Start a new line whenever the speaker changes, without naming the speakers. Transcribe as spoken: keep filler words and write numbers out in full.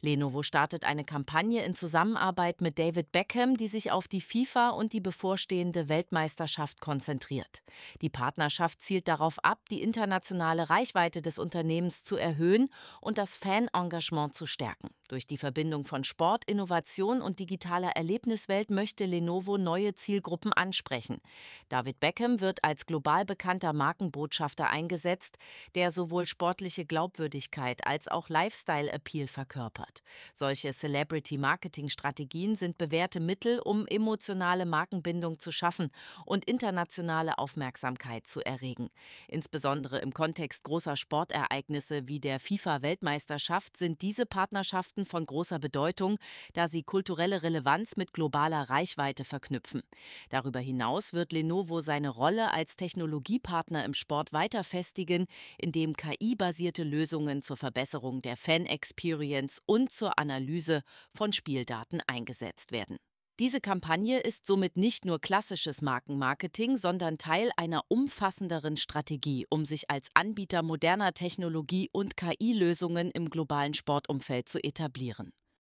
Lenovo startet eine Kampagne in Zusammenarbeit mit David Beckham, die sich auf die FIFA und die bevorstehende Weltmeisterschaft konzentriert. Die Partnerschaft zielt darauf ab, die internationale Reichweite des Unternehmens zu erhöhen und das Fanengagement zu stärken. Durch die Verbindung von Sport, Innovation und digitaler Erlebniswelt möchte Lenovo neue Zielgruppen ansprechen. David Beckham wird als global bekannter Markenbotschafter eingesetzt, der sowohl sportliche Glaubwürdigkeit als auch Lifestyle-Appeal verkörpert. Solche Celebrity-Marketing-Strategien sind bewährte Mittel, um emotionale Markenbindung zu schaffen und internationale Aufmerksamkeit zu erregen. Insbesondere im Kontext großer Sportereignisse wie der FIFA-Weltmeisterschaft sind diese Partnerschaften von großer Bedeutung, da sie kulturelle Relevanz mit globaler Reichweite verknüpfen. Darüber hinaus wird Lenovo seine Rolle als Technologiepartner im Sport weiter festigen, indem K I-basierte Lösungen zur Verbesserung der Fan-Experience und zur Analyse von Spieldaten eingesetzt werden. Diese Kampagne ist somit nicht nur klassisches Markenmarketing, sondern Teil einer umfassenderen Strategie, um sich als Anbieter moderner Technologie und K I-Lösungen im globalen Sportumfeld zu etablieren.